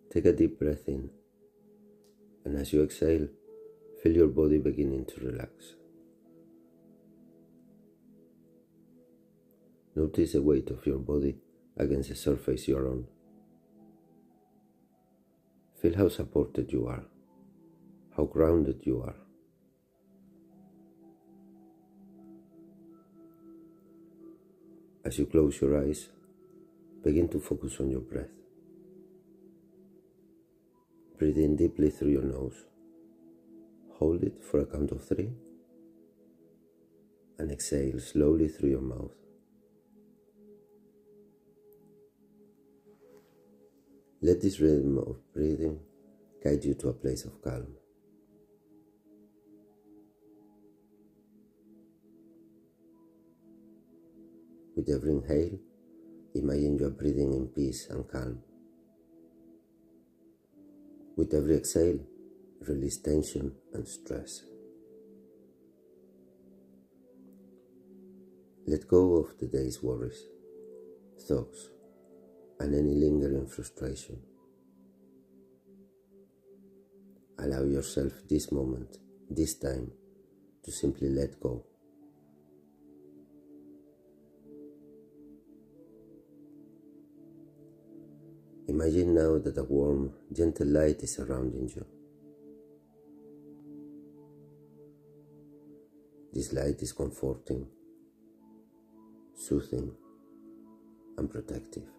Take a deep breath in, and as you exhale, feel your body beginning to relax. Notice the weight of your body against the surface you are on. Feel how supported you are, how grounded you are. As you close your eyes, begin to focus on your breath. Breathe in deeply through your nose. Hold it for a count of 3. And exhale slowly through your mouth. Let this rhythm of breathing guide you to a place of calm. With every inhale, imagine you are breathing in peace and calm. With every exhale, release tension and stress. Let go of the day's worries, thoughts, and any lingering frustration. Allow yourself this moment, this time, to simply let go. Imagine now that a warm, gentle light is surrounding you. This light is comforting, soothing, and protective.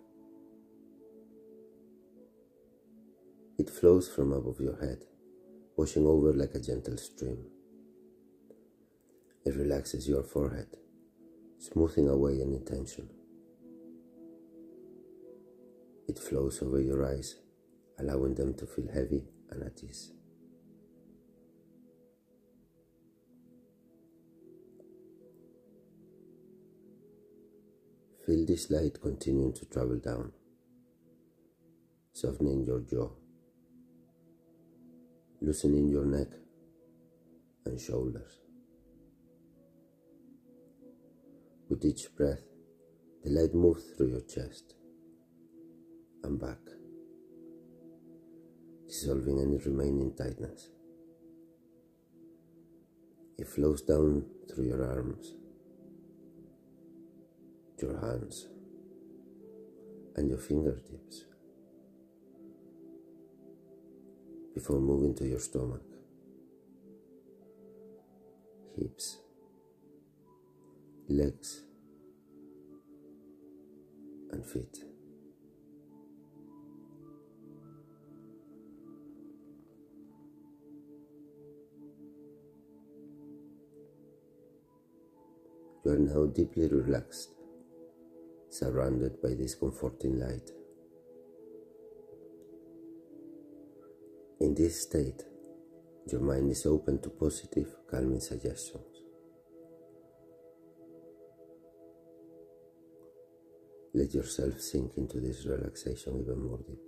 It flows from above your head, washing over like a gentle stream. It relaxes your forehead, smoothing away any tension. It flows over your eyes, allowing them to feel heavy and at ease. Feel this light continuing to travel down, softening your jaw, loosening your neck and shoulders. With each breath, the light moves through your chest and back, dissolving any remaining tightness. It flows down through your arms, your hands, and your fingertips, before moving to your stomach, hips, legs, and feet. You are now deeply relaxed, surrounded by this comforting light. In this state, your mind is open to positive, calming suggestions. Let yourself sink into this relaxation even more deeply.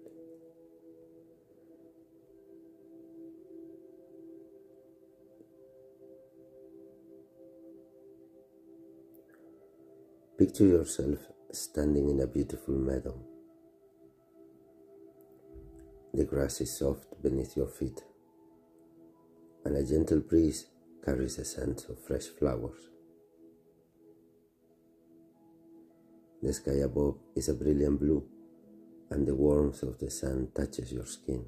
Picture yourself standing in a beautiful meadow. The grass is soft beneath your feet, and a gentle breeze carries the scent of fresh flowers. The sky above is a brilliant blue, and the warmth of the sun touches your skin.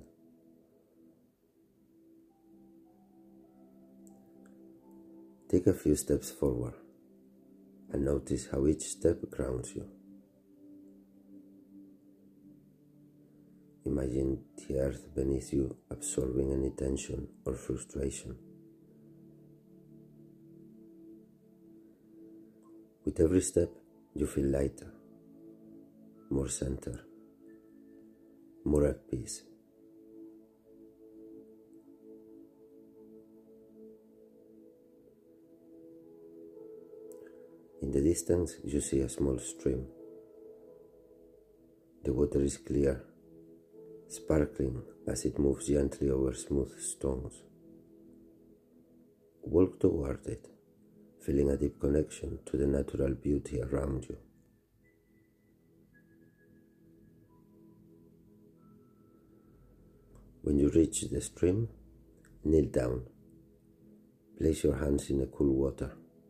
Take a few steps forward, and notice how each step grounds you. Imagine the earth beneath you absorbing any tension or frustration. With every step, you feel lighter, more centered, more at peace. In the distance, you see a small stream. The water is clear, sparkling as it moves gently over smooth stones. Walk toward it, feeling a deep connection to the natural beauty around you. When you reach the stream, kneel down. Place your hands in the cool water.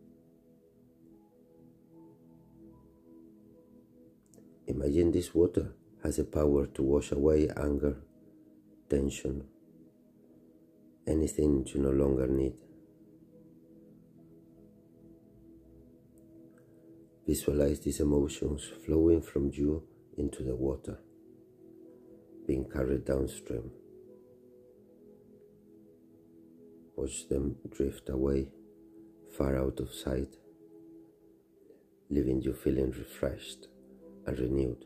Imagine this water has the power to wash away anger, tension, anything you no longer need. Visualize these emotions flowing from you into the water, being carried downstream. Watch them drift away, far out of sight, leaving you feeling refreshed and renewed.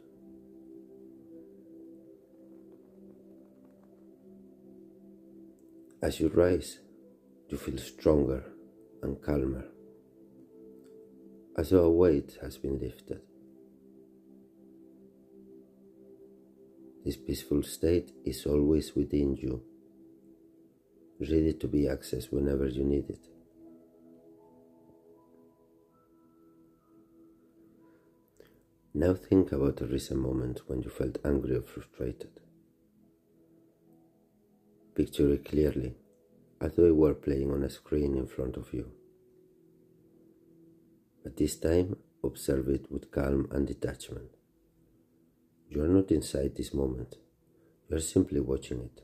As you rise, you feel stronger and calmer, as though a weight has been lifted. This peaceful state is always within you, ready to be accessed whenever you need it. Now think about a recent moment when you felt angry or frustrated. Picture it clearly, as though it were playing on a screen in front of you. But this time, observe it with calm and detachment. You are not inside this moment, you are simply watching it.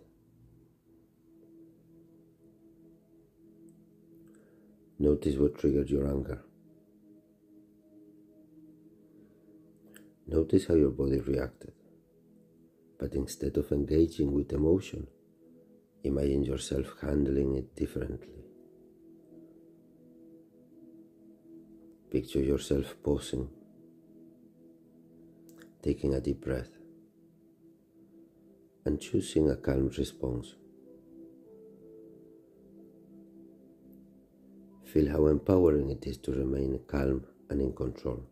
Notice what triggered your anger. Notice how your body reacted. But instead of engaging with emotion, imagine yourself handling it differently. Picture yourself pausing, taking a deep breath, and choosing a calm response. Feel how empowering it is to remain calm and in control.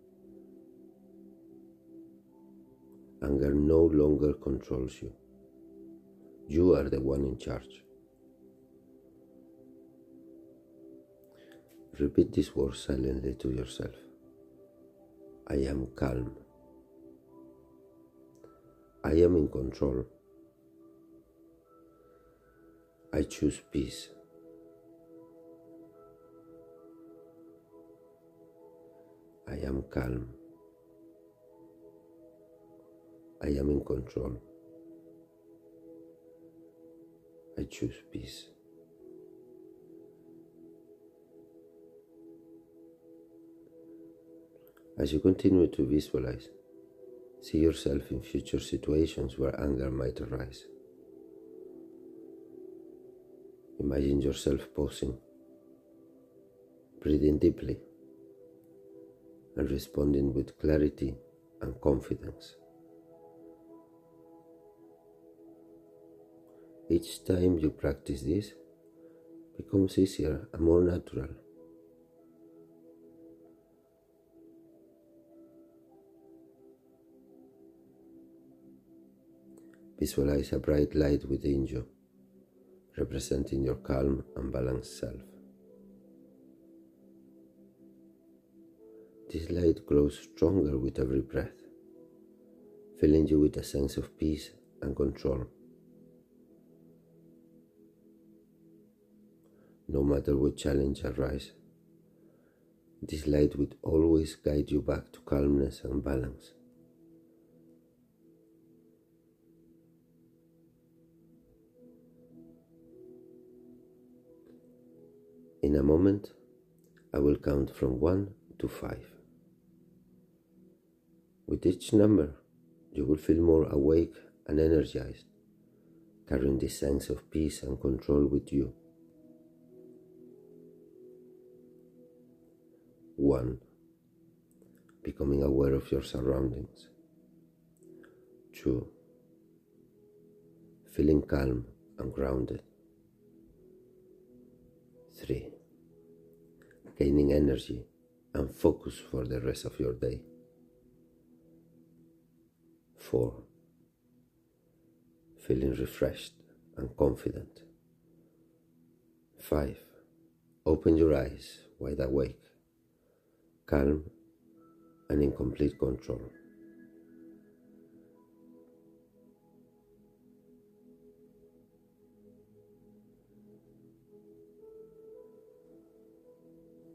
Anger no longer controls you. You are the one in charge. Repeat these words silently to yourself. I am calm. I am in control. I choose peace. I am calm. I am in control. I choose peace. As you continue to visualize, see yourself in future situations where anger might arise. Imagine yourself pausing, breathing deeply, and responding with clarity and confidence. Each time you practice this, it becomes easier and more natural. Visualize a bright light within you, representing your calm and balanced self. This light grows stronger with every breath, filling you with a sense of peace and control. No matter what challenge arises, this light will always guide you back to calmness and balance. In a moment, I will count from 1 to 5. With each number, you will feel more awake and energized, carrying this sense of peace and control with you. 1. Becoming aware of your surroundings. 2. Feeling calm and grounded. 3. Gaining energy and focus for the rest of your day. 4. Feeling refreshed and confident. 5. Open your eyes wide awake, calm and in complete control.